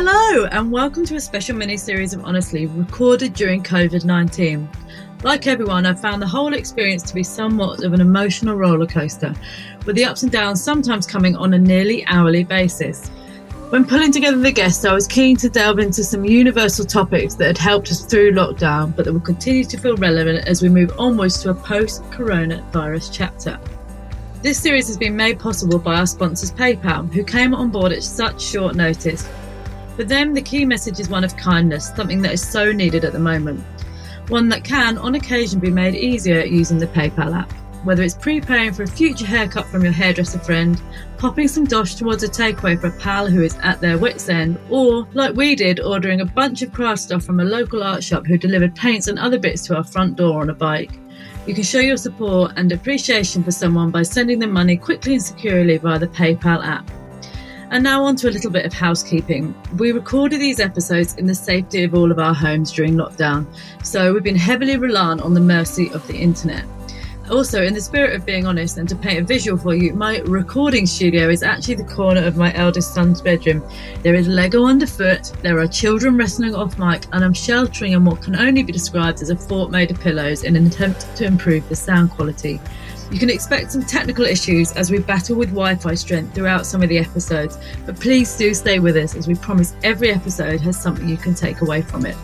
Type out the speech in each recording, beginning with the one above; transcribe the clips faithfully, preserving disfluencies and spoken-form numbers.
Hello and welcome to a special mini-series of Honestly recorded during covid nineteen. Like everyone, I've found the whole experience to be somewhat of an emotional roller coaster, with the ups and downs sometimes coming on a nearly hourly basis. When pulling together the guests, I was keen to delve into some universal topics that had helped us through lockdown, but that will continue to feel relevant as we move onwards to a post-coronavirus chapter. This series has been made possible by our sponsors PayPal, who came on board at such short notice. For them, the key message is one of kindness, something that is so needed at the moment. One that can, on occasion, be made easier using the PayPal app. Whether it's preparing for a future haircut from your hairdresser friend, popping some dosh towards a takeaway for a pal who is at their wit's end, or, like we did, ordering a bunch of craft stuff from a local art shop who delivered paints and other bits to our front door on a bike. You can show your support and appreciation for someone by sending them money quickly and securely via the PayPal app. And now on to a little bit of housekeeping. We recorded these episodes in the safety of all of our homes during lockdown, so we've been heavily reliant on the mercy of the internet. Also, in the spirit of being honest and to paint a visual for you, my recording studio is actually the corner of my eldest son's bedroom. There is Lego underfoot, there are children wrestling off mic, and I'm sheltering in what can only be described as a fort made of pillows in an attempt to improve the sound quality. You can expect some technical issues as we battle with Wi-Fi strength throughout some of the episodes, but please do stay with us as we promise every episode has something you can take away from it.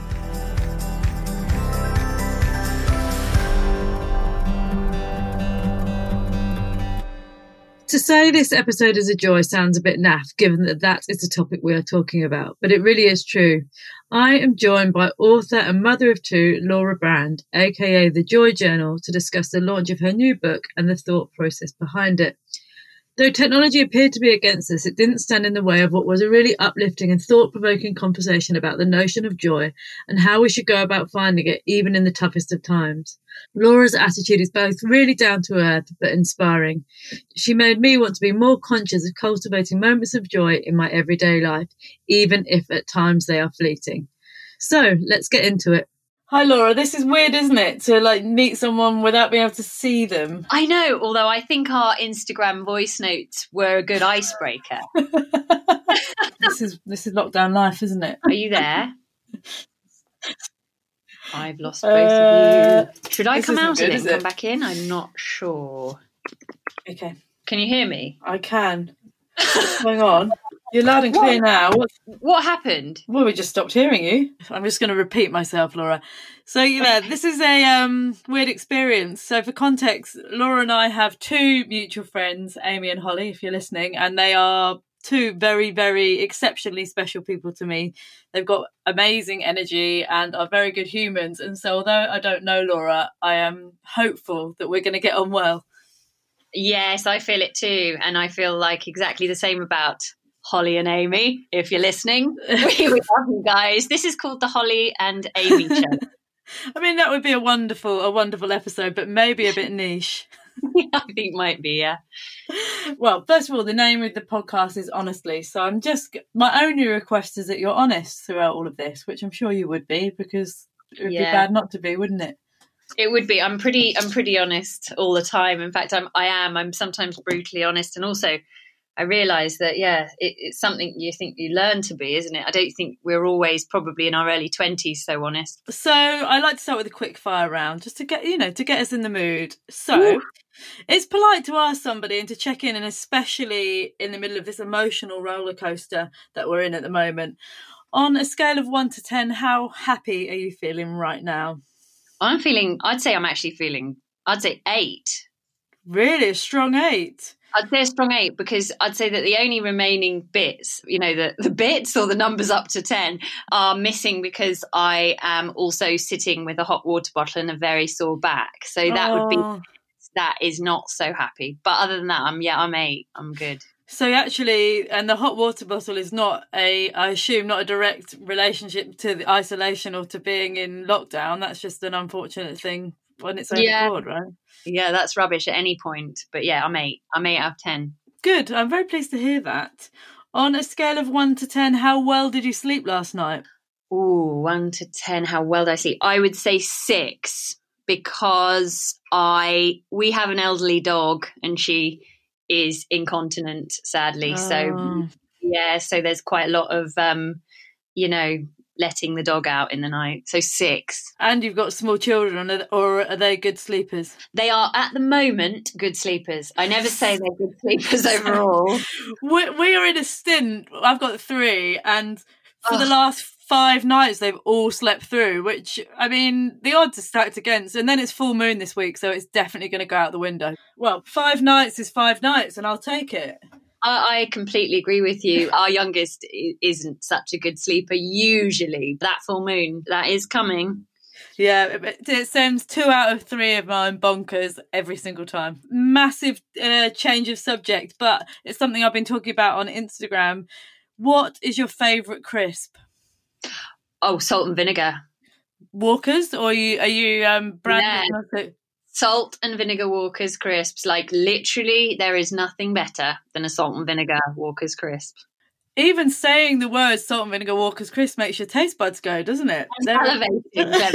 To say this episode is a joy sounds a bit naff, given that that is the topic we are talking about, but it really is true. I am joined by author and mother of two, Laura Brand, aka The Joy Journal, to discuss the launch of her new book and the thought process behind it. Though technology appeared to be against us, it didn't stand in the way of what was a really uplifting and thought-provoking conversation about the notion of joy and how we should go about finding it even in the toughest of times. Laura's attitude is both really down to earth but inspiring. She made me want to be more conscious of cultivating moments of joy in my everyday life, even if at times they are fleeting. So let's get into it. Hi Laura, this is weird, isn't it, to like meet someone without being able to see them? I know, although I think our Instagram voice notes were a good icebreaker. This is this is lockdown life, isn't it? Are you there? I've lost both uh, of you. Should I come out good, of it and come it? back in? I'm not sure. Okay. Can you hear me? I can. What's going on? You're loud and clear what? now. What's... What happened? Well, we just stopped hearing you. I'm just going to repeat myself, Laura. So, yeah, this is a um, weird experience. So, for context, Laura and I have two mutual friends, Amy and Holly, if you're listening, and they are two very, very exceptionally special people to me. They've got amazing energy and are very good humans. And so, although I don't know Laura, I am hopeful that we're going to get on well. Yes, I feel it too. And I feel like exactly the same about Holly and Amy, if you're listening. We love you guys. This is called the Holly and Amy Show. I mean, that would be a wonderful, a wonderful episode, but maybe a bit niche. I think might be, yeah. Well, first of all, the name of the podcast is Honestly. So I'm just, my only request is that you're honest throughout all of this, which I'm sure you would be, because it would yeah. be bad not to be, wouldn't it? It would be. I'm pretty, I'm pretty honest all the time. In fact, I'm, I am, I'm sometimes brutally honest. And also, I realise that, yeah, it, it's something you think you learn to be, isn't it? I don't think we're always probably in our early twenties so honest. So I like to start with a quick fire round just to get, you know, to get us in the mood. So Ooh. It's polite to ask somebody and to check in, and especially in the middle of this emotional roller coaster that we're in at the moment. On a scale of one to ten, how happy are you feeling right now? I'm feeling, I'd say I'm actually feeling, I'd say eight. Really? A strong eight? I'd say a strong eight, because I'd say that the only remaining bits, you know, the, the bits or the numbers up to ten are missing because I am also sitting with a hot water bottle and a very sore back. So that oh. would be, that is not so happy. But other than that, I'm, yeah, I'm eight. I'm good. So actually, and the hot water bottle is not a, I assume, not a direct relationship to the isolation or to being in lockdown. That's just an unfortunate thing on its own yeah. accord, right? Yeah, that's rubbish at any point. But yeah, I'm eight. I'm eight out of ten. Good. I'm very pleased to hear that. On a scale of one to ten, how well did you sleep last night? Ooh, one to ten, how well did I sleep? I would say six, because I we have an elderly dog and she is incontinent, sadly. Oh. So yeah, so there's quite a lot of um you know, letting the dog out in the night. So six. And you've got small children, or are they good sleepers? They are, at the moment, good sleepers. I never say they're good sleepers overall. we, we are in a stint. I've got three, and for oh. the last five nights, they've all slept through, which, I mean, the odds are stacked against. And then it's full moon this week, so it's definitely going to go out the window. Well, five nights is five nights, and I'll take it. I completely agree with you. Our youngest isn't such a good sleeper usually. That full moon, that is coming. Yeah, it sends two out of three of mine bonkers every single time. Massive uh, change of subject, but it's something I've been talking about on Instagram. What is your favourite crisp? Oh, salt and vinegar. Walkers, or are you, are you um, brand yeah. Salt and vinegar Walker's crisps. Like, literally, there is nothing better than a salt and vinegar Walker's crisp. Even saying the words salt and vinegar Walker's crisp makes your taste buds go, doesn't it? I'm salivating.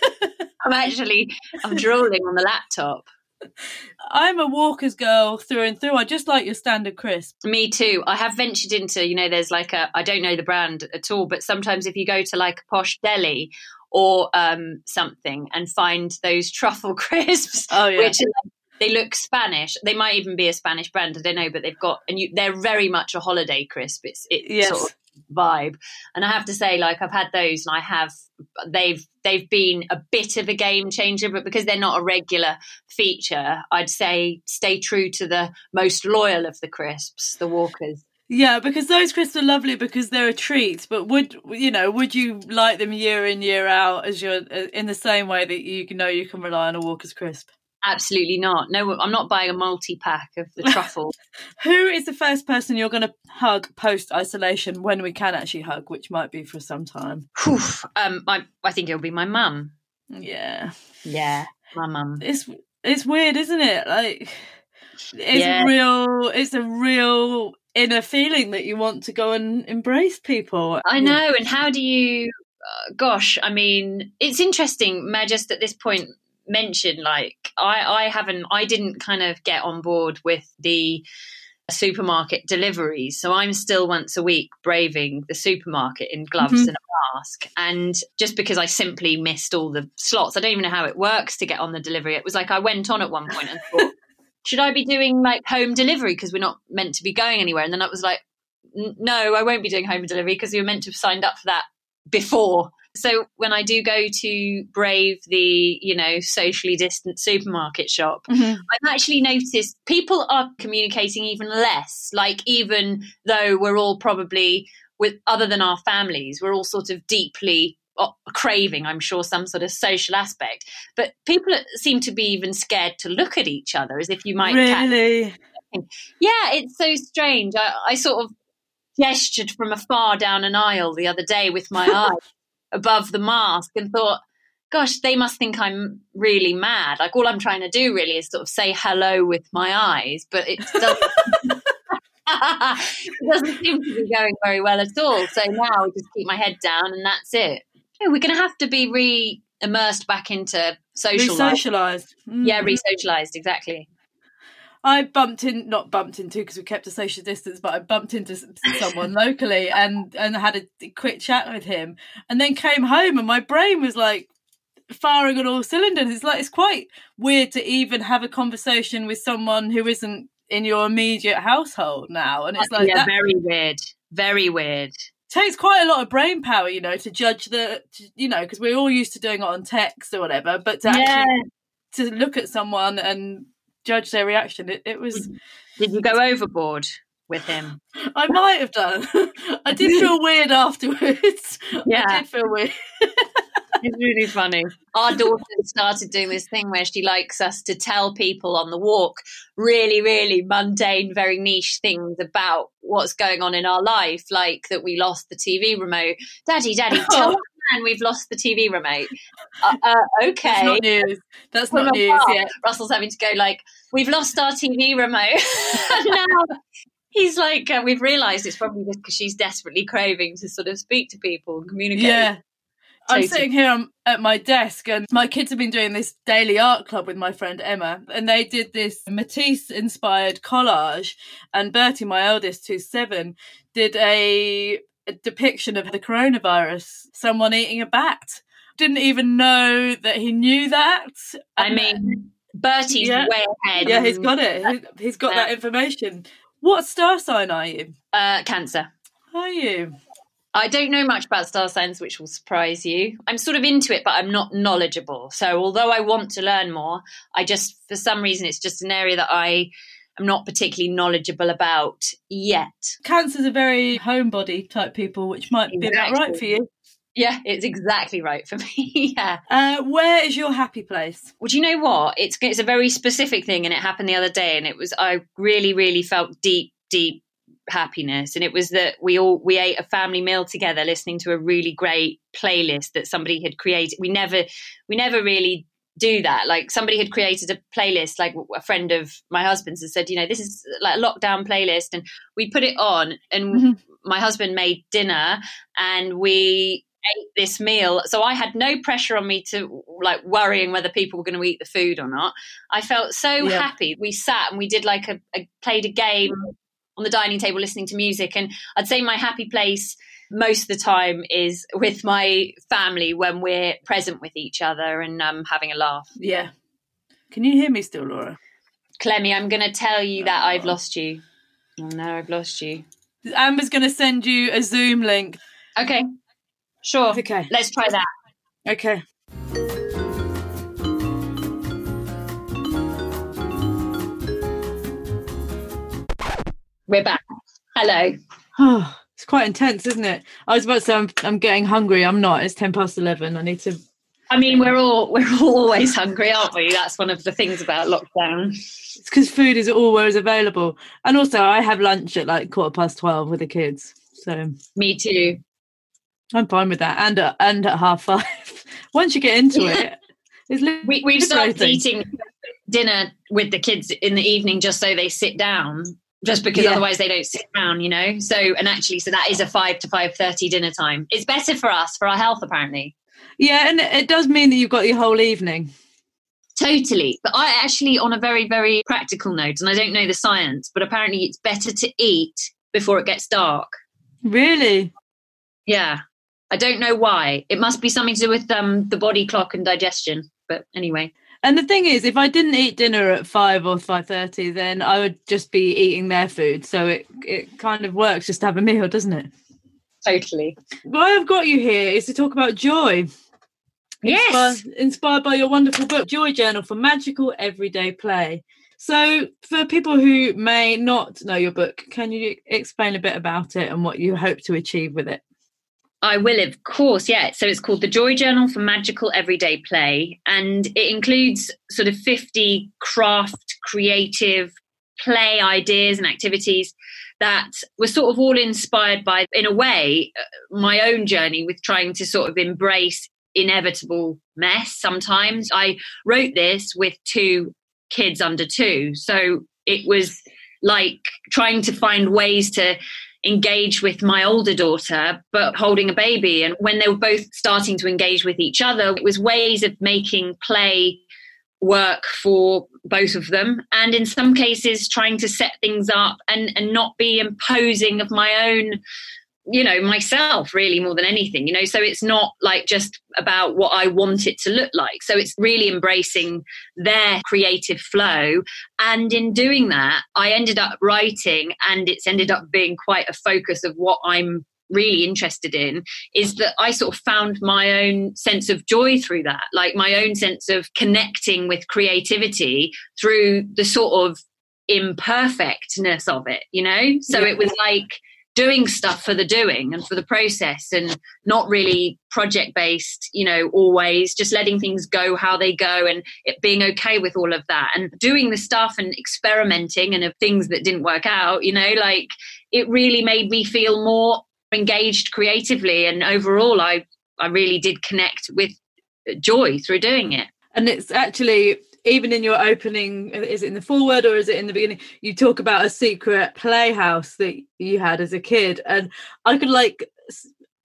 I'm actually, I'm drooling on the laptop. I'm a Walker's girl through and through. I just like your standard crisp. Me too. I have ventured into, you know, there's like a, I don't know the brand at all, but sometimes if you go to like a posh deli or um, something and find those truffle crisps, oh, yeah. which are like, they look Spanish. They might even be a Spanish brand. I don't know, but they've got, and you, they're very much a holiday crisp. It's it's yes. sort of vibe. And I have to say, like, I've had those, and I have they've they've been a bit of a game changer. But because they're not a regular feature, I'd say stay true to the most loyal of the crisps, the Walkers. Yeah, because those crisps are lovely because they're a treat. But would you know? Would you like them year in, year out, as you're in the same way that you know you can rely on a Walker's crisp? Absolutely not. No, I'm not buying a multi-pack of the truffle. Who is the first person you're going to hug post-isolation when we can actually hug, which might be for some time? um, I, I think it'll be my mum. Yeah. Yeah, my mum. It's it's weird, isn't it? Like, it's yeah. real. It's a real inner feeling that you want to go and embrace people. I know. And how do you, uh, gosh, I mean, it's interesting, May I just at this point mention, like, I, I haven't, I didn't kind of get on board with the supermarket deliveries. So I'm still once a week braving the supermarket in gloves mm-hmm. and a mask. And just because I simply missed all the slots, I don't even know how it works to get on the delivery. It was like I went on at one point and thought, should I be doing like home delivery because we're not meant to be going anywhere? And then I was like, no, I won't be doing home delivery because we were meant to have signed up for that before. So when I do go to brave the, you know, socially distant supermarket shop, mm-hmm. I've actually noticed people are communicating even less, like even though we're all probably, with other than our families, we're all sort of deeply craving, I'm sure, some sort of social aspect. But people seem to be even scared to look at each other as if you might really? catch. Yeah, it's so strange. I, I sort of gestured from afar down an aisle the other day with my eye above the mask and thought, gosh, they must think I'm really mad. Like all I'm trying to do really is sort of say hello with my eyes, but it doesn't, it doesn't seem to be going very well at all. So now I just keep my head down and that's it. We're going to have to be re-immersed back into social life. Re-socialised. Mm. Yeah, re-socialised, exactly. I bumped in, not bumped into because we kept a social distance, but I bumped into someone locally and, and had a quick chat with him and then came home and my brain was like firing on all cylinders. It's like, it's quite weird to even have a conversation with someone who isn't in your immediate household now. And it's like, yeah, that very weird, very weird. Takes quite a lot of brain power, you know, to judge the, you know, because we're all used to doing it on text or whatever, but to yeah. actually to look at someone and judge their reaction, it, it was. Did you go overboard with him? I might have done. I did feel weird afterwards. Yeah, I did feel weird. It's really funny. Our daughter started doing this thing where she likes us to tell people on the walk really, really mundane, very niche things about what's going on in our life, like that we lost the T V remote. Daddy, Daddy, tell the man we've lost the T V remote. Uh, uh, okay. That's not news. That's not news apart. yet. Russell's having to go like, we've lost our T V remote. Now he's like, uh, we've realised it's probably just because she's desperately craving to sort of speak to people and communicate. Yeah. I'm sitting here at my desk and my kids have been doing this daily art club with my friend Emma and they did this Matisse-inspired collage and Bertie, my eldest, who's seven, did a a depiction of the coronavirus, someone eating a bat. Didn't even know that he knew that. I mean, Bertie's yeah. way ahead. Yeah, he's got it. He's got that information. What star sign are you? Uh, Cancer. Are you? I don't know much about star signs, which will surprise you. I'm sort of into it, but I'm not knowledgeable. So although I want to learn more, I just, for some reason, it's just an area that I am not particularly knowledgeable about yet. Cancer's a very homebody type people, which might exactly. be about right for you. Yeah, it's exactly right for me. yeah. Uh, where is your happy place? Well, do you know what? It's it's a very specific thing, and it happened the other day, and it was I really, really felt deep, deep happiness, and it was that we all we ate a family meal together listening to a really great playlist that somebody had created. We never we never really do that. Like somebody had created a playlist, like a friend of my husband's had said, you know, this is like a lockdown playlist, and we put it on, and mm-hmm. my husband made dinner, and we ate this meal. So I had no pressure on me to like worrying whether people were going to eat the food or not. I felt so yeah. happy. We sat and we did like a, a played a game on the dining table listening to music, and I'd say my happy place most of the time is with my family when we're present with each other and um, having a laugh. Yeah. Can you hear me still, Laura? Clemmy, I'm going to tell you that I've lost you. Oh no, I've lost you. Amber's going to send you a Zoom link. Okay. Sure. Okay. Let's try that. Okay. We're back. Hello. Oh, it's quite intense, isn't it? I was about to say I'm, I'm getting hungry. I'm not. It's ten past eleven. I need to. I mean, we're all we're all always hungry, aren't we? That's one of the things about lockdown. It's because food is always available, and also I have lunch at like quarter past twelve with the kids. So me too. I'm fine with that, and at, and at half five. Once you get into it, it's li- we, we've started eating dinner with the kids in the evening just so they sit down. Just because yeah. otherwise they don't sit down, you know. So and actually, so that is a five to five thirty dinner time. It's better for us for our health, apparently. Yeah, and it does mean that you've got your whole evening. Totally, but I actually, on a very very practical note, and I don't know the science, but apparently it's better to eat before it gets dark. Really? Yeah, I don't know why. It must be something to do with um the body clock and digestion. But anyway. And the thing is, if I didn't eat dinner at five or five thirty, then I would just be eating their food. So it it kind of works just to have a meal, doesn't it? Totally. Why I've got you here is to talk about joy. Yes. Inspired, inspired by your wonderful book, Joy Journal for Magical Everyday Play. So for people who may not know your book, can you explain a bit about it and what you hope to achieve with it? I will, of course, yeah. So it's called The Joy Journal for Magical Everyday Play, and it includes sort of fifty craft, creative play ideas and activities that were sort of all inspired by, in a way, my own journey with trying to sort of embrace inevitable mess sometimes. I wrote this with two kids under two, so it was like trying to find ways to engage with my older daughter but holding a baby, and when they were both starting to engage with each other, it was ways of making play work for both of them, and in some cases trying to set things up and and not be imposing of my own, you know, myself really more than anything, you know. So it's not like just about what I want it to look like. So it's really embracing their creative flow. And in doing that, I ended up writing, and it's ended up being quite a focus of what I'm really interested in, is that I sort of found my own sense of joy through that, like my own sense of connecting with creativity through the sort of imperfectness of it, you know. So yeah. It was like doing stuff for the doing and for the process, and not really project based, you know, always just letting things go how they go, and it being okay with all of that, and doing the stuff and experimenting, and of things that didn't work out, you know, like it really made me feel more engaged creatively, and overall I I really did connect with joy through doing it. And it's actually, even in your opening, is it in the foreword or is it in the beginning, you talk about a secret playhouse that you had as a kid, and I could like s-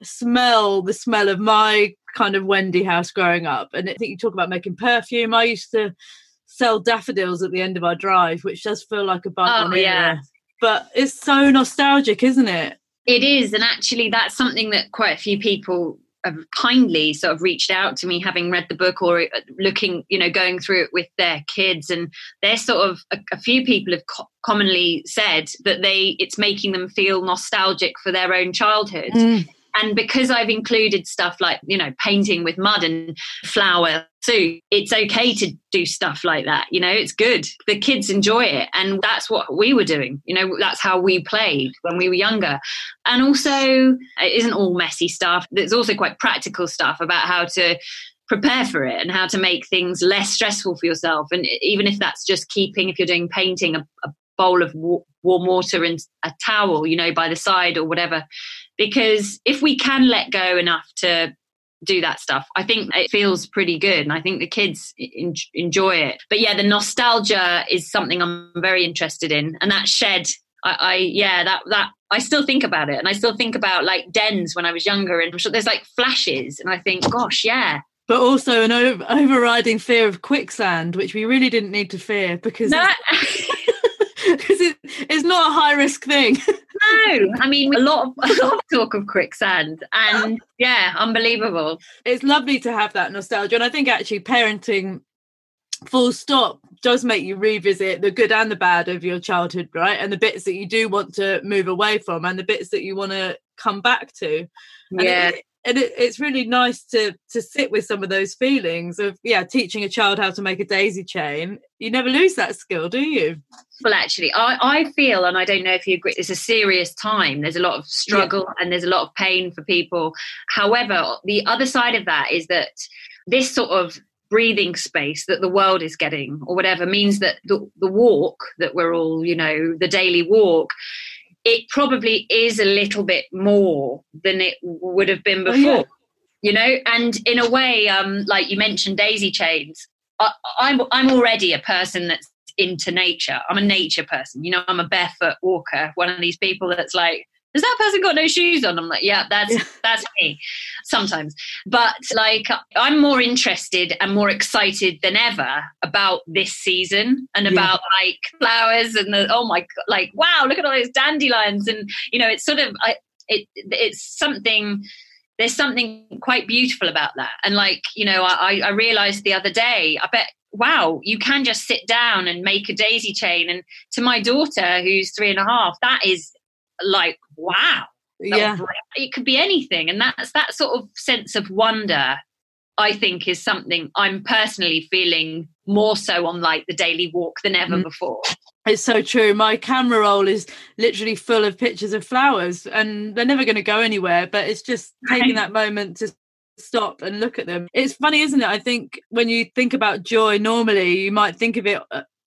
smell the smell of my kind of Wendy house growing up. And I think you talk about making perfume. I used to sell daffodils at the end of our drive, which does feel like a bygone oh, yeah. era, but it's so nostalgic, isn't it? It is. And actually, that's something that quite a few people have kindly sort of reached out to me, having read the book or looking, you know, going through it with their kids. And they're sort of, a, a few people have co- commonly said that they, it's making them feel nostalgic for their own childhood. Mm. And because I've included stuff like, you know, painting with mud and flour soup, it's okay to do stuff like that. You know, it's good. The kids enjoy it. And that's what we were doing. You know, that's how we played when we were younger. And also, it isn't all messy stuff. There's also quite practical stuff about how to prepare for it and how to make things less stressful for yourself. And even if that's just keeping, if you're doing painting, a, a bowl of warm water and a towel, you know, by the side or whatever. Because if we can let go enough to do that stuff, I think it feels pretty good. And I think the kids en- enjoy it. But yeah, the nostalgia is something I'm very interested in. And that shed, I, I yeah, that, that, I still think about it. And I still think about like dens when I was younger, and I'm sure there's like flashes. And I think, gosh, yeah. But also an over- overriding fear of quicksand, which we really didn't need to fear because no. Because it, it's not a high risk thing. No, I mean, a lot of a lot of talk of quicksand, and yeah, unbelievable. It's lovely to have that nostalgia, and I think actually parenting, full stop, does make you revisit the good and the bad of your childhood, right? And the bits that you do want to move away from, and the bits that you want to come back to. And yeah. It, And it, it's really nice to to sit with some of those feelings of, yeah, teaching a child how to make a daisy chain. You never lose that skill, do you? Well, actually, I, I feel, and I don't know if you agree, it's a serious time. There's a lot of struggle yeah. and there's a lot of pain for people. However, the other side of that is that this sort of breathing space that the world is getting or whatever means that the, the walk that we're all, you know, the daily walk, it probably is a little bit more than it would have been before, oh, yeah. you know, and in a way, um, like you mentioned daisy chains, I, I'm, I'm already a person that's into nature. I'm a nature person, you know, I'm a barefoot walker, one of these people that's like, has that person got no shoes on? I'm like, yeah, that's yeah. that's me sometimes. But like, I'm more interested and more excited than ever about this season and about yeah. like flowers and the, oh my God, like, wow, look at all those dandelions. And, you know, it's sort of, I, it, it's something, there's something quite beautiful about that. And like, you know, I, I realized the other day, I bet, wow, you can just sit down and make a daisy chain. And to my daughter, who's three and a half, that is, like, wow, yeah, it could be anything. And that's that sort of sense of wonder, I think, is something I'm personally feeling more so on like the daily walk than ever mm. before. It's so true. My camera roll is literally full of pictures of flowers, and they're never going to go anywhere, but it's just taking that moment to stop and look at them. It's funny, isn't it? I think when you think about joy, normally you might think of it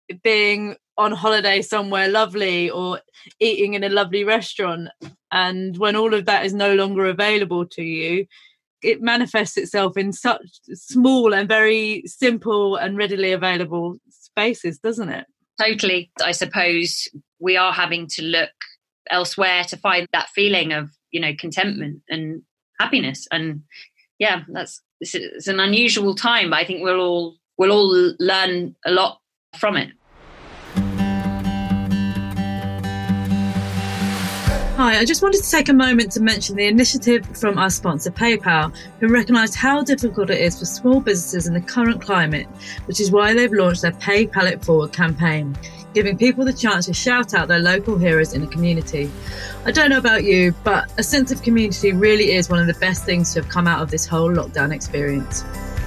being on holiday somewhere lovely or eating in a lovely restaurant, and when all of that is no longer available to you, it manifests itself in such small and very simple and readily available spaces, doesn't it? Totally. I suppose we are having to look elsewhere to find that feeling of, you know, contentment and happiness. And yeah, that's it's an unusual time, but I think we'll all we'll all learn a lot from it. Hi, I just wanted to take a moment to mention the initiative from our sponsor PayPal, who recognised how difficult it is for small businesses in the current climate, which is why they've launched their Pay Pal It Forward campaign, giving people the chance to shout out their local heroes in the community. I don't know about you, but a sense of community really is one of the best things to have come out of this whole lockdown experience.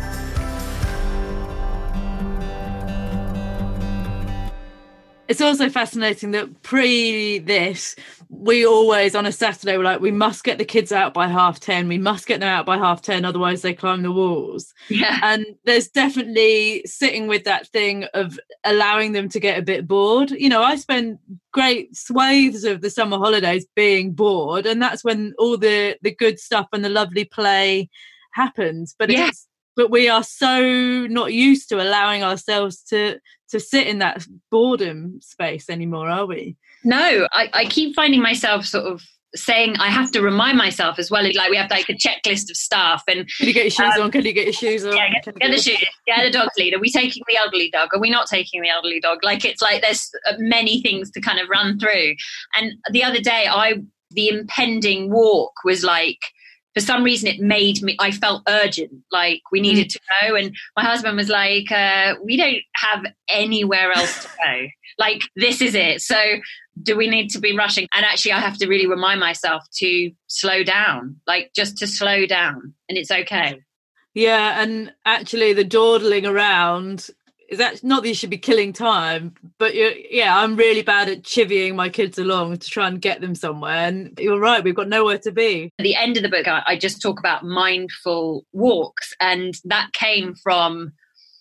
It's also fascinating that pre this, we always on a Saturday were like, we must get the kids out by half ten. We must get them out by half ten, otherwise they climb the walls. Yeah. And there's definitely sitting with that thing of allowing them to get a bit bored. You know, I spend great swathes of the summer holidays being bored, and that's when all the the good stuff and the lovely play happens. But yeah. it's but we are so not used to allowing ourselves to to sit in that boredom space anymore, are we? No, I, I keep finding myself sort of saying I have to remind myself as well. Like we have like a checklist of stuff. And can you get your shoes um, on? Can you get your shoes on? Yeah, get, get the shoes. Get the dog's lead. Are we taking the elderly dog? Are we not taking the elderly dog? Like it's like there's many things to kind of run through. And the other day I the impending walk was like, for some reason, it made me, I felt urgent, like we needed mm. to go. And my husband was like, uh, we don't have anywhere else to go. Like, this is it. So do we need to be rushing? And actually, I have to really remind myself to slow down, like just to slow down. And it's okay. Yeah. And actually, the dawdling around is that not that you should be killing time, but you're, yeah, I'm really bad at chivying my kids along to try and get them somewhere. And you're right, we've got nowhere to be. At the end of the book, I, I just talk about mindful walks. And that came from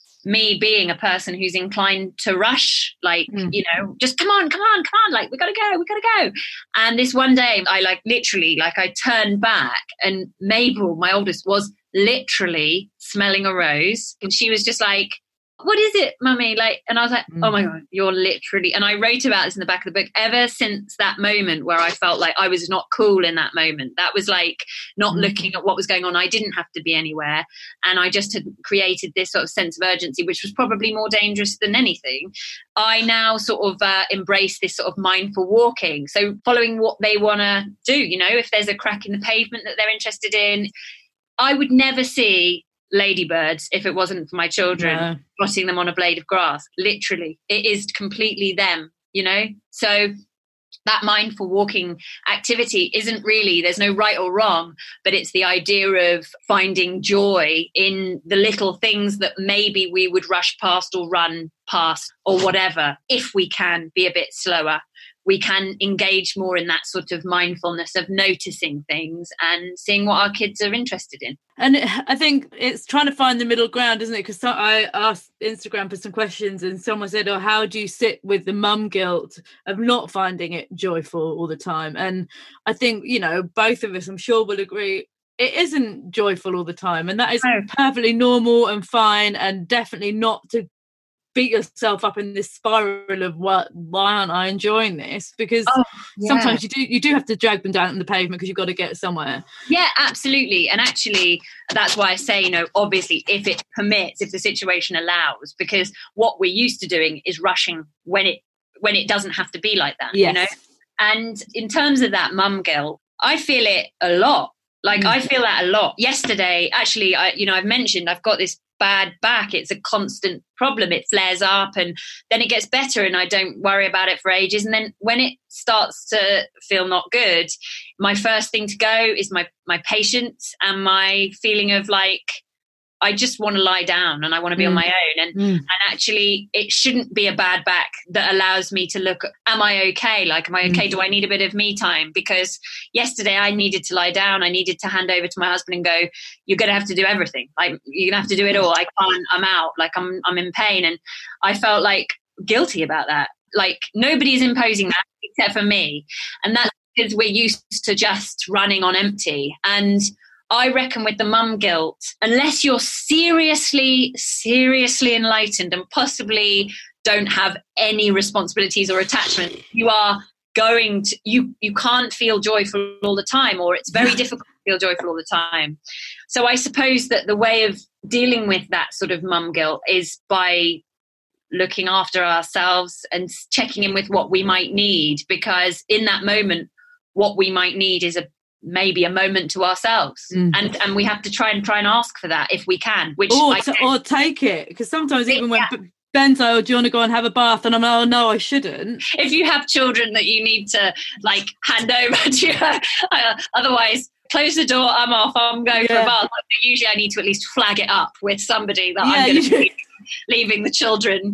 me being a person who's inclined to rush, like, mm. you know, just come on, come on, come on, like, we gotta go, we gotta go. And this one day, I like literally, like I turned back and Mabel, my oldest, was literally smelling a rose. And she was just like, what is it, mummy? Like, and I was like, oh my God, you're literally, and I wrote about this in the back of the book. Ever since that moment where I felt like I was not cool in that moment, that was like not mm. looking at what was going on. I didn't have to be anywhere. And I just had created this sort of sense of urgency, which was probably more dangerous than anything. I now sort of uh, embrace this sort of mindful walking. So following what they want to do, you know, if there's a crack in the pavement that they're interested in, I would never see ladybirds if it wasn't for my children yeah. spotting them on a blade of grass. Literally, it is completely them, you know. So that mindful walking activity isn't really, there's no right or wrong, but it's the idea of finding joy in the little things that maybe we would rush past or run past or whatever. If we can be a bit slower, we can engage more in that sort of mindfulness of noticing things and seeing what our kids are interested in. And I think it's trying to find the middle ground, isn't it? Because I asked Instagram for some questions and someone said, oh, how do you sit with the mum guilt of not finding it joyful all the time? And I think, you know, both of us, I'm sure, will agree, it isn't joyful all the time. And that is oh. perfectly normal and fine, and definitely not to beat yourself up in this spiral of what, why aren't I enjoying this? Because oh, yeah. sometimes you do you do have to drag them down on the pavement because you've got to get somewhere. Yeah, absolutely. And actually, that's why I say, you know, obviously, if it permits, if the situation allows, because what we're used to doing is rushing when it when it doesn't have to be like that. Yes. You know. And in terms of that mum guilt, I feel it a lot. Like mm. I feel that a lot. Yesterday, actually, I you know, I've mentioned I've got this bad back. It's a constant problem. It flares up and then it gets better and I don't worry about it for ages. And then when it starts to feel not good, my first thing to go is my my patience and my feeling of like, I just want to lie down and I want to be mm. on my own. And, mm. and actually it shouldn't be a bad back that allows me to look, am I okay? Like, am I okay? Mm. Do I need a bit of me time? Because yesterday I needed to lie down. I needed to hand over to my husband and go, you're going to have to do everything. Like, you're going to have to do it all. I can't, I'm out. Like, I'm, I'm in pain. And I felt like guilty about that. Like, nobody's imposing that except for me. And that's because we're used to just running on empty. And I reckon with the mum guilt, unless you're seriously, seriously enlightened and possibly don't have any responsibilities or attachment, you are going to, you, you can't feel joyful all the time, or it's very difficult to feel joyful all the time. So I suppose that the way of dealing with that sort of mum guilt is by looking after ourselves and checking in with what we might need, because in that moment, what we might need is a maybe a moment to ourselves, mm. and and we have to try and try and ask for that if we can, which or, I to, or take it, because sometimes even when yeah. Ben's like, oh, do you want to go and have a bath, and I'm like, oh no, I shouldn't. If you have children that you need to like hand over to, uh, otherwise close the door, I'm off, I'm going yeah. for a bath. Usually I need to at least flag it up with somebody that yeah, I'm going to be leaving the children.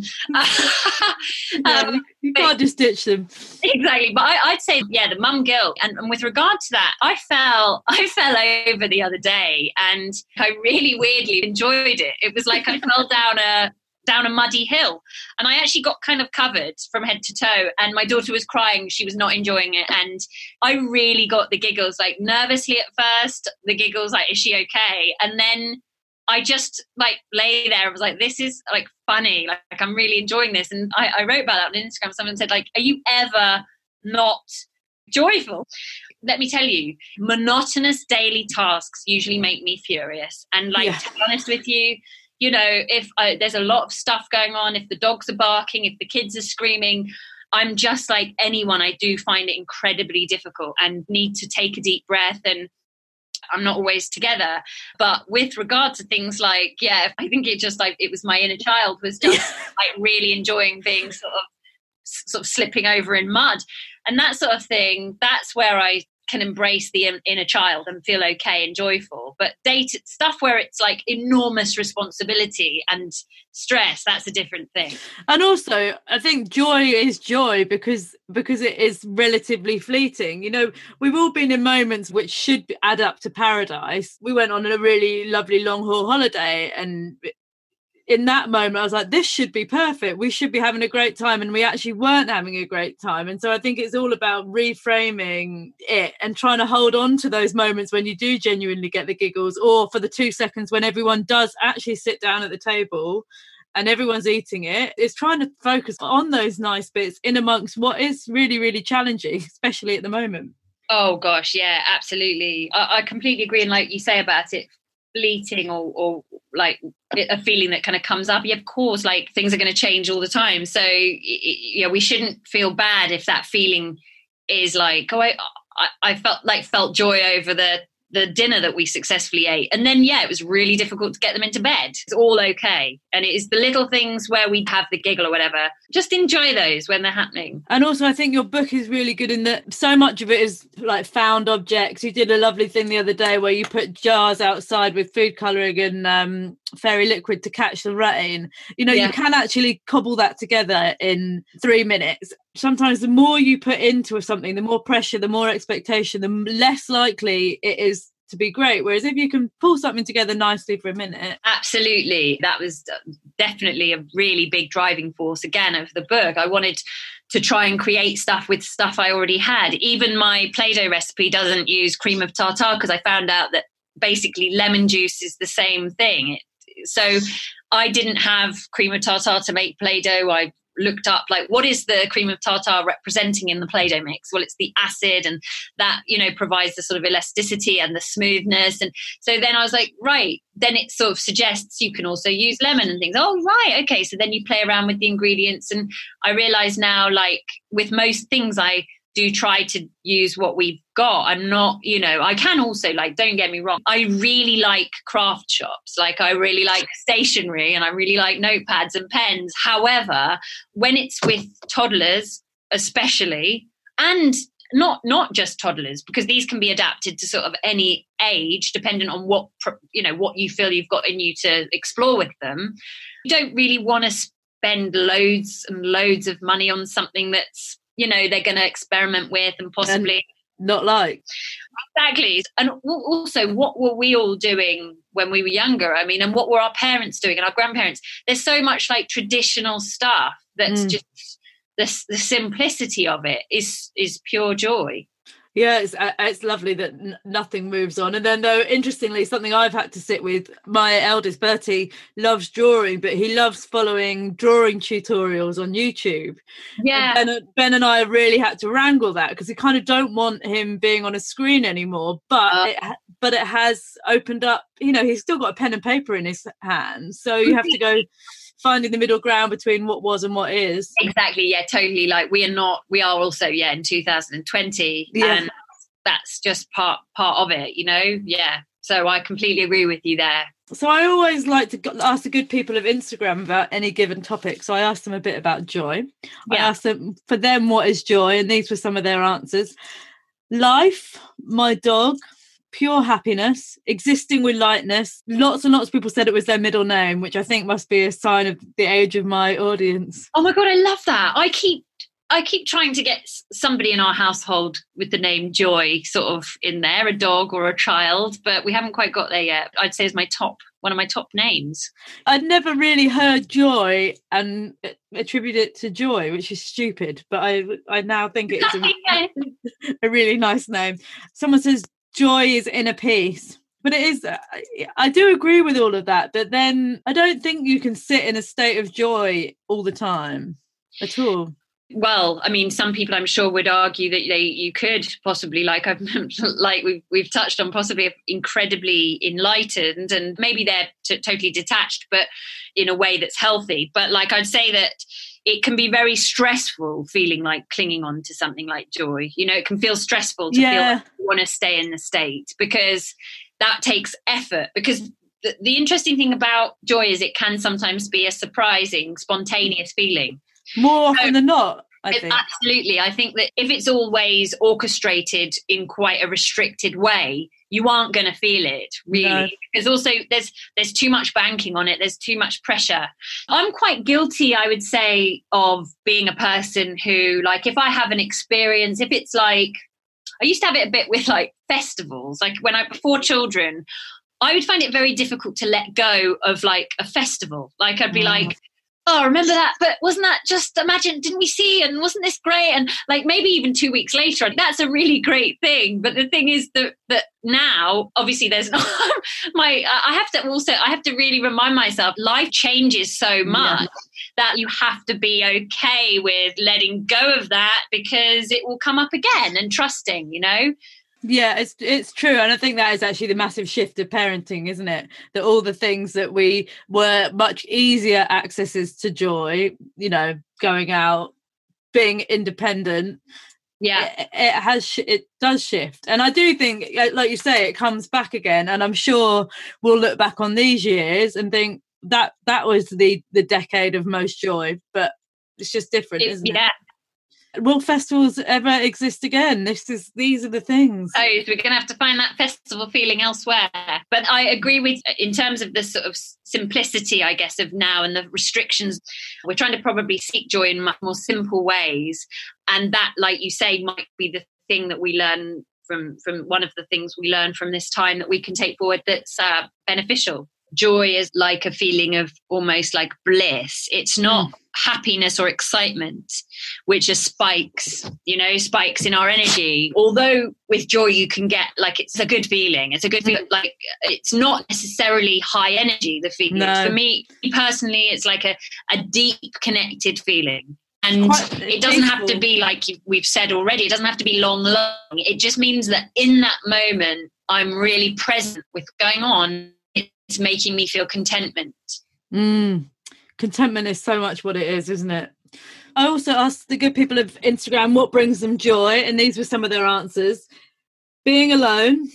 yeah, um, you can't just ditch them. Exactly. But I, I'd say, yeah, the mum guilt. And, and with regard to that, I fell, I fell over the other day and I really weirdly enjoyed it. It was like I fell down a down a muddy hill and I actually got kind of covered from head to toe, and my daughter was crying. She was not enjoying it. And I really got the giggles, like nervously at first, the giggles, like, is she okay? And then I just like lay there. I was like, this is like funny. Like, like I'm really enjoying this. And I, I wrote about that on Instagram. Someone said, like, are you ever not joyful? Let me tell you, monotonous daily tasks usually make me furious. And like, yeah. to be honest with you, you know, if I, there's a lot of stuff going on, if the dogs are barking, if the kids are screaming, I'm just like anyone. I do find it incredibly difficult and need to take a deep breath, and I'm not always together. But with regard to things like, yeah, I think it just like it was my inner child was just like really enjoying being sort of sort of slipping over in mud and that sort of thing. That's where I can embrace the inner child and feel okay and joyful. But data stuff where it's like enormous responsibility and stress, that's a different thing. And also I think joy is joy because because it is relatively fleeting. You know, we've all been in moments which should add up to paradise. We went on a really lovely long haul holiday, and in that moment I was like, this should be perfect, we should be having a great time, and we actually weren't having a great time. And so I think it's all about reframing it and trying to hold on to those moments when you do genuinely get the giggles, or for the two seconds when everyone does actually sit down at the table and everyone's eating it. It's trying to focus on those nice bits in amongst what is really, really challenging, especially at the moment. Oh gosh, yeah, absolutely. I, I completely agree. And like you say about it fleeting, or, or like a feeling that kind of comes up, yeah, of course, like things are going to change all the time, so yeah, we shouldn't feel bad if that feeling is like, oh, I, I felt like felt joy over the the dinner that we successfully ate, and then yeah, it was really difficult to get them into bed. It's all okay, and it is the little things where we have the giggle or whatever, just enjoy those when they're happening. And also I think your book is really good in that so much of it is like found objects. You did a lovely thing the other day where you put jars outside with food colouring and um fairy liquid to catch the rain. You know, yeah. You can actually cobble that together in three minutes. Sometimes the more you put into something, the more pressure, the more expectation, the less likely it is to be great. Whereas if you can pull something together nicely for a minute. Absolutely. That was definitely a really big driving force again of the book. I wanted to try and create stuff with stuff I already had. Even my Play-Doh recipe doesn't use cream of tartar, because I found out that basically lemon juice is the same thing. So I didn't have cream of tartar to make Play-Doh. I looked up like, what is the cream of tartar representing in the Play-Doh mix? Well, it's the acid, and that, you know, provides the sort of elasticity and the smoothness. And so then I was like, right, then it sort of suggests you can also use lemon and things. Oh, right. Okay. So then you play around with the ingredients. And I realize now, like with most things, I do try to use what we've got. I'm not, you know, I can also, like, don't get me wrong, I really like craft shops. Like I really like stationery, and I really like notepads and pens. However, when it's with toddlers especially, and not not just toddlers, because these can be adapted to sort of any age depending on what, you know, what you feel you've got in you to explore with them, you don't really want to spend loads and loads of money on something that's, you know, they're going to experiment with and possibly and not like. Exactly. And also, what were we all doing when we were younger? I mean, and what were our parents doing and our grandparents? There's so much like traditional stuff that's mm. just the, the simplicity of it is is pure joy. Yeah, it's it's lovely that n- nothing moves on. And then, though, interestingly, something I've had to sit with, my eldest Bertie loves drawing, but he loves following drawing tutorials on YouTube. Yeah. And Ben, Ben and I really had to wrangle that, because we kind of don't want him being on a screen anymore. But uh, it, but it has opened up, you know, he's still got a pen and paper in his hands. So you have to go finding the middle ground between what was and what is. Exactly. Yeah, totally. Like we are not, we are also, yeah, in two thousand twenty. Yeah. And that's just part, part of it, you know? Yeah. So I completely agree with you there. So I always like to ask the good people of Instagram about any given topic. So I asked them a bit about joy. Yeah. I asked them, for them, what is joy? And these were some of their answers. Life, my dog, pure happiness, existing with lightness. Lots and lots of people said it was their middle name, which I think must be a sign of the age of my audience. Oh my God, I love that. I keep I keep trying to get somebody in our household with the name Joy sort of in there, a dog or a child, but we haven't quite got there yet. I'd say it's my top, one of my top names. I'd never really heard Joy and attribute it to joy, which is stupid, but I I now think it's a, a really nice name. Someone says joy is inner peace. But it is, I do agree with all of that. But then I don't think you can sit in a state of joy all the time at all. Well, I mean, some people I'm sure would argue that they you could possibly, like I've like we've we've touched on, possibly incredibly enlightened, and maybe they're t- totally detached, but in a way that's healthy. But like I'd say that it can be very stressful feeling like clinging on to something like joy. You know, it can feel stressful to yeah. feel like you want to stay in the state, because that takes effort. Because the, the interesting thing about joy is it can sometimes be a surprising, spontaneous feeling. More often so, than not, I think. Absolutely. I think that if it's always orchestrated in quite a restricted way, you aren't going to feel it, really. No. Because also there's there's too much banking on it. There's too much pressure. I'm quite guilty, I would say, of being a person who, like, if I have an experience, if it's like, I used to have it a bit with like festivals, like when I, before children, I would find it very difficult to let go of like a festival. Like I'd be mm. like, oh, remember that? But wasn't that just, imagine, didn't we see? And wasn't this great? And like maybe even two weeks later, that's a really great thing. But the thing is that that now, obviously, there's not my. I have to also, I have to really remind myself, life changes so much yeah. that you have to be okay with letting go of that, because it will come up again, and trusting, you know. Yeah, it's it's true. And I think that is actually the massive shift of parenting, isn't it? That all the things that we were much easier accesses to joy, you know, going out, being independent. Yeah, it, it has, it does shift. And I do think, like you say, it comes back again. And I'm sure we'll look back on these years and think that that was the, the decade of most joy, but it's just different, it, isn't yeah. it? Will festivals ever exist again? This is these are the things. Oh, so we're going to have to find that festival feeling elsewhere. But I agree with, in terms of the sort of simplicity, I guess, of now and the restrictions, we're trying to probably seek joy in much more simple ways. And that, like you say, might be the thing that we learn from, from one of the things we learn from this time that we can take forward that's uh, beneficial. Joy is like a feeling of almost like bliss. It's not mm. happiness or excitement, which are spikes, you know, spikes in our energy. Although with joy, you can get like, it's a good feeling. It's a good feeling. Like, it's not necessarily high energy, the feeling. No. For me personally, it's like a, a deep connected feeling. And it doesn't have to be like we've said already, it doesn't have to be long, long. It just means that in that moment, I'm really present with what's going on. It's making me feel contentment. Mm. Contentment is so much what it is, isn't it? I also asked the good people of Instagram what brings them joy, and these were some of their answers. Being alone,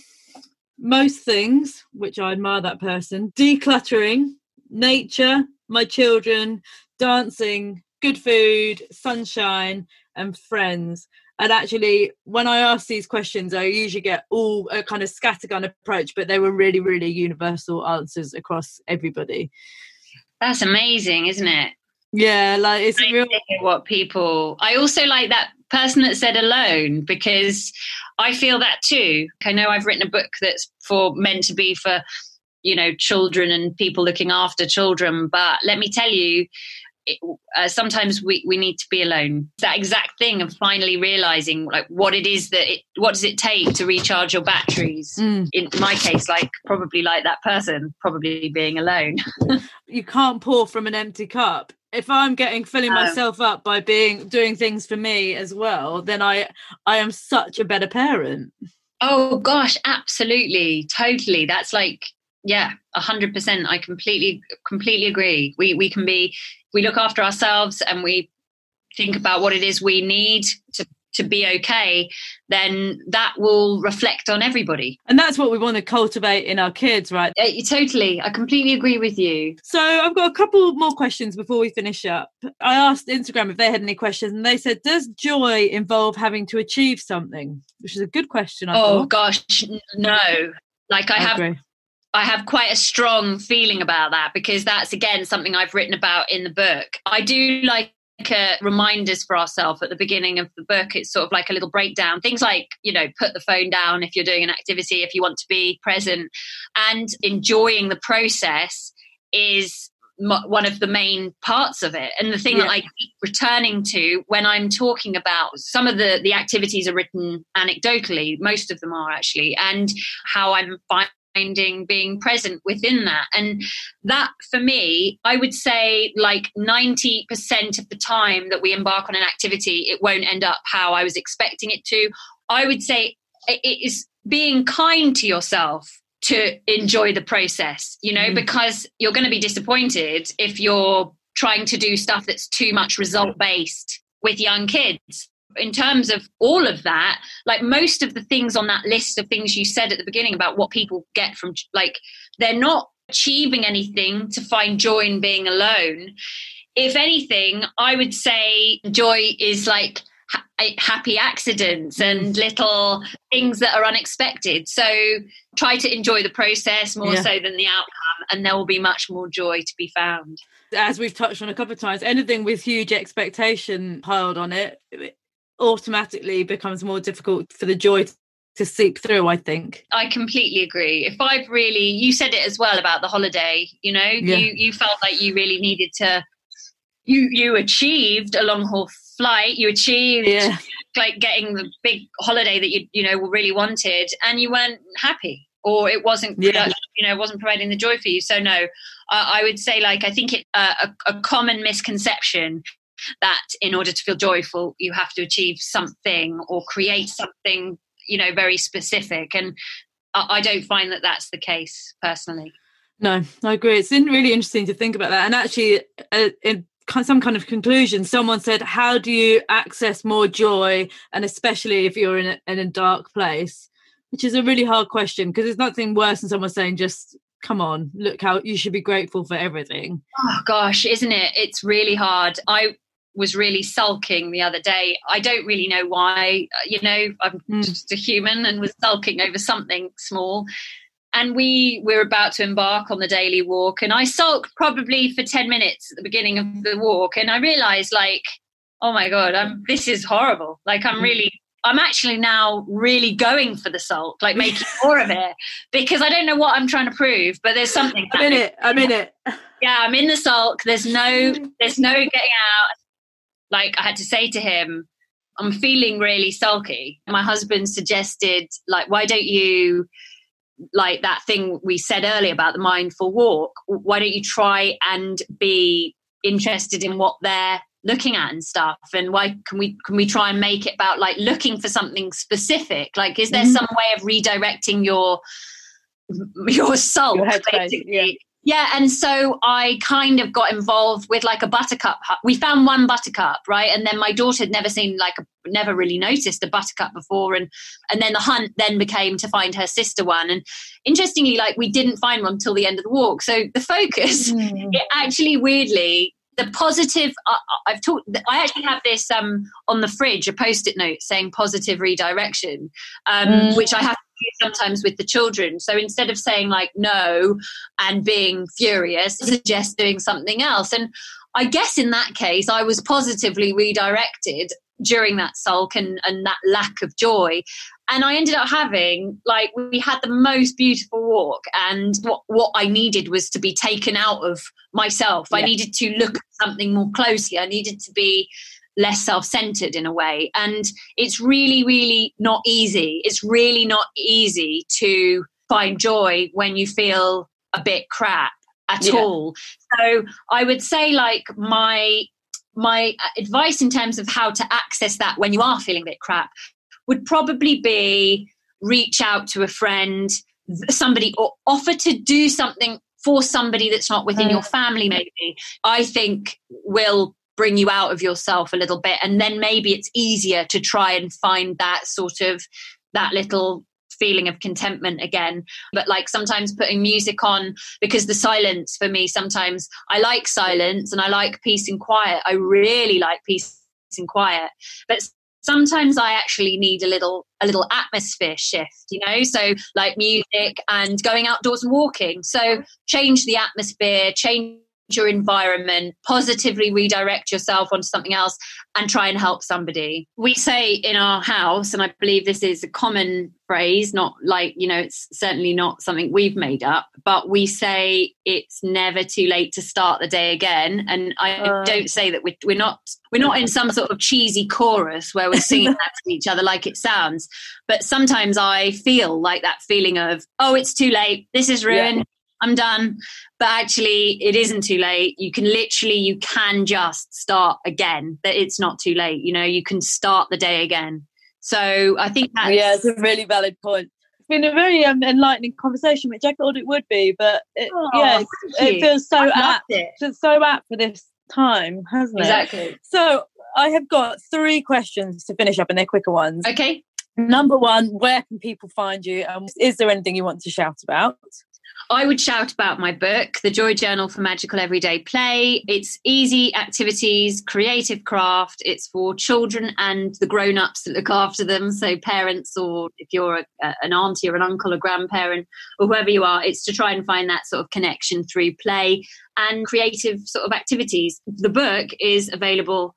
most things, which I admire that person, decluttering, nature, my children, dancing, good food, sunshine, and friends. And actually, when I ask these questions, I usually get all a kind of scattergun approach, but they were really, really universal answers across everybody. That's amazing, isn't it? Yeah, like it's I real. What people. I also like that person that said alone, because I feel that too. I know I've written a book that's for meant to be for, you know, children and people looking after children. But let me tell you, It, uh, sometimes we, we need to be alone. That exact thing of finally realizing like what it is that it, what does it take to recharge your batteries. Mm. In my case, like probably like that person, probably being alone. You can't pour from an empty cup. If I'm getting filling no. myself up by being doing things for me as well, then I I am such a better parent. Oh gosh, absolutely, totally. That's like, yeah, a hundred percent. I completely completely agree. We we can be. We look after ourselves and we think about what it is we need to, to be okay, then that will reflect on everybody. And that's what we want to cultivate in our kids, right? Uh, totally. I completely agree with you. So I've got a couple more questions before we finish up. I asked Instagram if they had any questions, and they said, does joy involve having to achieve something? Which is a good question, I Oh, thought. gosh, no. Like I, I have... Agree. I have quite a strong feeling about that, because that's, again, something I've written about in the book. I do like uh, reminders for ourselves at the beginning of the book. It's sort of like a little breakdown. Things like, you know, put the phone down if you're doing an activity, if you want to be present. And enjoying the process is m- one of the main parts of it. And the thing yeah. that I keep returning to when I'm talking about some of the, the activities are written anecdotally, most of them are actually, and how I'm finding finding being present within that. And that, for me, I would say like ninety percent of the time that we embark on an activity, it won't end up how I was expecting it to. I would say it is being kind to yourself to enjoy the process, you know, mm. because you're going to be disappointed if you're trying to do stuff that's too much result based with young kids. In terms of all of that, like most of the things on that list of things you said at the beginning about what people get from, like, they're not achieving anything to find joy in being alone. If anything, I would say joy is like ha- happy accidents and little things that are unexpected. So try to enjoy the process more yeah. so than the outcome, and there will be much more joy to be found. As we've touched on a couple of times, anything with huge expectation piled on it, it automatically becomes more difficult for the joy to seep through, I think. I completely agree. If I've really, you said it as well about the holiday, you know, yeah. you, you felt like you really needed to, you, you achieved a long haul flight, you achieved yeah. like getting the big holiday that you, you know, really wanted, and you weren't happy, or it wasn't, yeah. you know, wasn't providing the joy for you. So no, I, I would say, like, I think it uh, a, a common misconception that in order to feel joyful, you have to achieve something or create something, you know, very specific. And I, I don't find that that's the case personally. No, I agree. It's been really interesting to think about that. And actually, uh, in some kind of conclusion, someone said, how do you access more joy? And especially if you're in a, in a dark place, which is a really hard question, because there's nothing worse than someone saying, just come on, look how you should be grateful for everything. Oh gosh, isn't it? It's really hard. I was really sulking the other day. I don't really know why, you know, I'm mm. just a human and was sulking over something small. And we were about to embark on the daily walk, and I sulked probably for ten minutes at the beginning of the walk. And I realized, like, oh my God, I'm, this is horrible. Like, I'm really, I'm actually now really going for the sulk, like making more of it, because I don't know what I'm trying to prove, but there's something. I'm in it. I'm in it. Yeah, I'm in the sulk. There's no, there's no getting out. Like, I had to say to him, I'm feeling really sulky. My husband suggested, like, why don't you, like that thing we said earlier about the mindful walk, why don't you try and be interested in what they're looking at and stuff? And why can we can we try and make it about, like, looking for something specific? Like, is there mm-hmm. some way of redirecting your your sulk, your basically? Yeah. Yeah, and so I kind of got involved with, like, a buttercup. We found one buttercup, right? And then my daughter had never seen, like, a, never really noticed a buttercup before. And and then the hunt then became to find her sister one. And interestingly, like, we didn't find one until the end of the walk. So the focus, mm. it actually weirdly, the positive, uh, I've talked, I actually have this um on the fridge, a post-it note saying positive redirection, um, mm. which I have sometimes with the children. So instead of saying, like, no and being furious, suggest doing something else. And I guess in that case, I was positively redirected during that sulk and, and that lack of joy. And I ended up having, like, we had the most beautiful walk. And what, what I needed was to be taken out of myself. Yeah. I needed to look at something more closely. I needed to be less self-centered in a way. And it's really, really not easy. It's really not easy to find joy when you feel a bit crap at yeah. all. So I would say, like, my my advice in terms of how to access that when you are feeling a bit crap would probably be reach out to a friend, somebody, or offer to do something for somebody that's not within mm. your family, maybe, I think will bring you out of yourself a little bit. And then maybe it's easier to try and find that sort of, that little feeling of contentment again. But, like, sometimes putting music on, because the silence for me, sometimes I like silence and I like peace and quiet. I really like peace and quiet. But sometimes I actually need a little a little atmosphere shift, you know, so like music and going outdoors and walking. So change the atmosphere, change your environment, positively redirect yourself onto something else and try and help somebody. We say in our house, and I believe this is a common phrase, not like, you know, it's certainly not something we've made up, but we say it's never too late to start the day again. And I uh, don't say that we're, we're not we're not in some sort of cheesy chorus where we're singing that to each other like it sounds, but sometimes I feel like that feeling of, oh, it's too late, this is ruined, yeah. I'm done. But actually it isn't too late. You can literally, you can just start again. That it's not too late. You know, you can start the day again. So I think that's... Yeah, it's a really valid point. It's been a very um, enlightening conversation, which I thought it would be, but it, oh, yeah, it, it feels so apt. It. It's so apt for this time, hasn't it? Exactly. So I have got three questions to finish up, and they're quicker ones. Okay. Number one, where can people find you? And is there anything you want to shout about? I would shout about my book, The Joy Journal for Magical Everyday Play. It's easy activities, creative craft. It's for children and the grown-ups that look after them. So parents, or if you're a, an auntie or an uncle or grandparent or whoever you are, it's to try and find that sort of connection through play and creative sort of activities. The book is available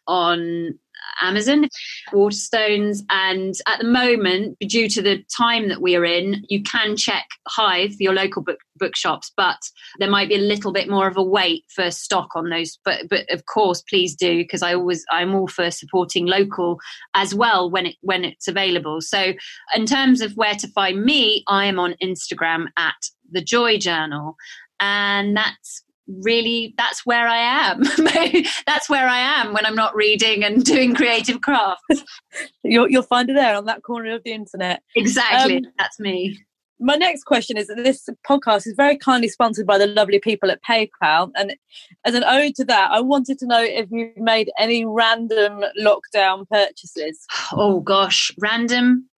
on Amazon, Waterstones, and at the moment, due to the time that we are in, you can check Hive, your local book bookshops, but there might be a little bit more of a wait for stock on those. But but of course, please do, because I always I'm all for supporting local as well when it when it's available. So in terms of where to find me, I am on Instagram at The Joy Journal, and that's really that's where I am. That's where I am when I'm not reading and doing creative crafts. You'll, you'll find it there on that corner of the internet. Exactly. Um, that's me. My next question is that this podcast is very kindly sponsored by the lovely people at PayPal, and as an ode to that, I wanted to know if you've made any random lockdown purchases. Oh gosh, random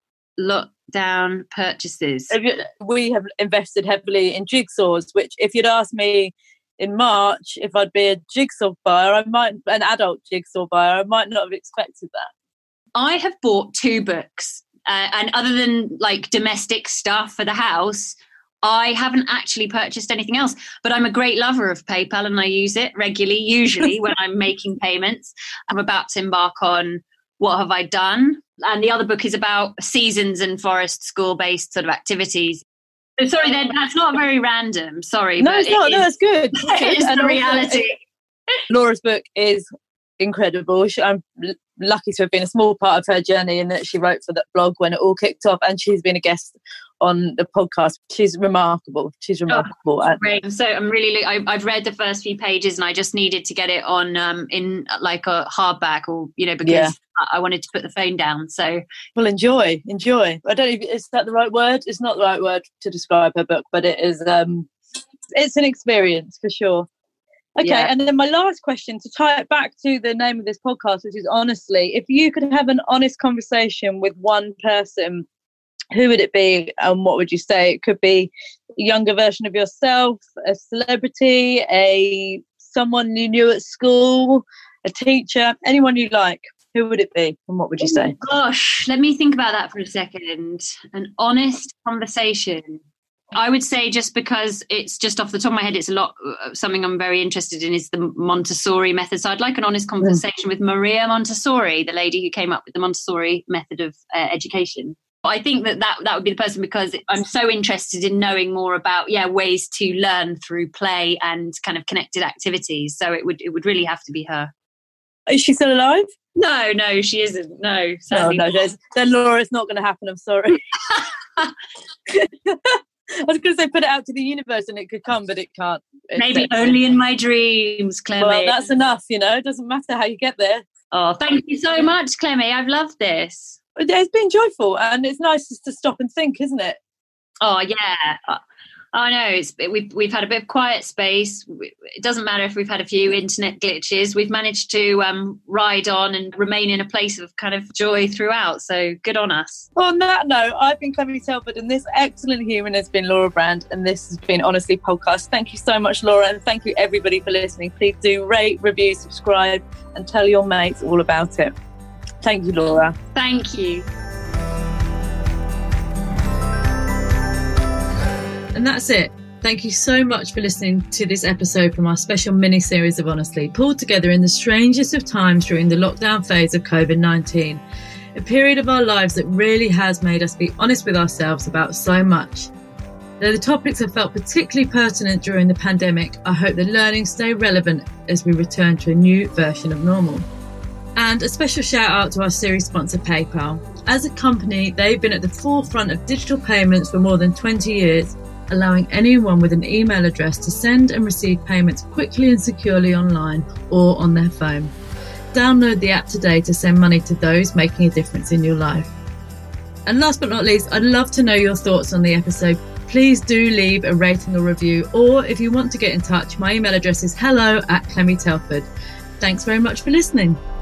lockdown purchases. We have invested heavily in jigsaws, which if you'd asked me in March if I'd be a jigsaw buyer, I might an adult jigsaw buyer, I might not have expected that. I have bought two books, uh, and other than like domestic stuff for the house, I haven't actually purchased anything else. But I'm a great lover of PayPal, and I use it regularly, usually when I'm making payments. I'm about to embark on What Have I Done? And the other book is about seasons and forest school-based sort of activities. Sorry, then that's not very random. Sorry, no, but it's not. It no, is, it's good. It's the reality. Laura's book is incredible. She, I'm l- lucky to have been a small part of her journey, in that she wrote for that blog when it all kicked off, and she's been a guest on the podcast. She's remarkable. She's remarkable. Oh, great. So I'm really. I, I've read the first few pages, and I just needed to get it on um, in like a hardback, or you know, because. Yeah. I wanted to put the phone down. So, well, enjoy, enjoy. I don't know if is that the right word. It's not the right word to describe her book, but it is. Um, it's an experience for sure. Okay, yeah. And then my last question, to tie it back to the name of this podcast, which is honestly, if you could have an honest conversation with one person, who would it be, and what would you say? It could be a younger version of yourself, a celebrity, a someone you knew at school, a teacher, anyone you like. Who would it be, and what would you say? Oh, gosh, let me think about that for a second. An honest conversation. I would say, just because it's just off the top of my head, it's a lot, uh, something I'm very interested in is the Montessori method. So I'd like an honest conversation mm. with Maria Montessori, the lady who came up with the Montessori method of uh, education. I think that, that that would be the person, because I'm so interested in knowing more about, yeah, ways to learn through play and kind of connected activities. So it would it would really have to be her. Is she still alive? No, no, she isn't. No, sadly no, no. Then Laura, it's not going to happen. I'm sorry. I was going to say put it out to the universe and it could come, but it can't. It's Maybe it. Only in my dreams, Clemmy. Well, that's enough, you know. It doesn't matter how you get there. Oh, thank you so much, Clemmy. I've loved this. It's been joyful, and it's nice just to stop and think, isn't it? Oh, yeah. I know it's we've we've had a bit of quiet space. It doesn't matter if we've had a few internet glitches. We've managed to um, ride on and remain in a place of kind of joy throughout. So good on us. On that note, I've been Clemmy Telford, and this excellent human has been Laura Brand, and this has been Honestly Podcast. Thank you so much, Laura, and thank you everybody for listening. Please do rate, review, subscribe, and tell your mates all about it. Thank you, Laura. Thank you. And that's it. Thank you so much for listening to this episode from our special mini-series of Honestly, pulled together in the strangest of times during the lockdown phase of covid nineteen, a period of our lives that really has made us be honest with ourselves about so much. Though the topics have felt particularly pertinent during the pandemic, I hope the learnings stay relevant as we return to a new version of normal. And a special shout out to our series sponsor PayPal. As a company, they've been at the forefront of digital payments for more than twenty years, allowing anyone with an email address to send and receive payments quickly and securely online or on their phone. Download the app today to send money to those making a difference in your life. And last but not least, I'd love to know your thoughts on the episode. please do leave a rating or review, or if you want to get in touch, my email address is hello at Clemmie Telford. Thanks very much for listening.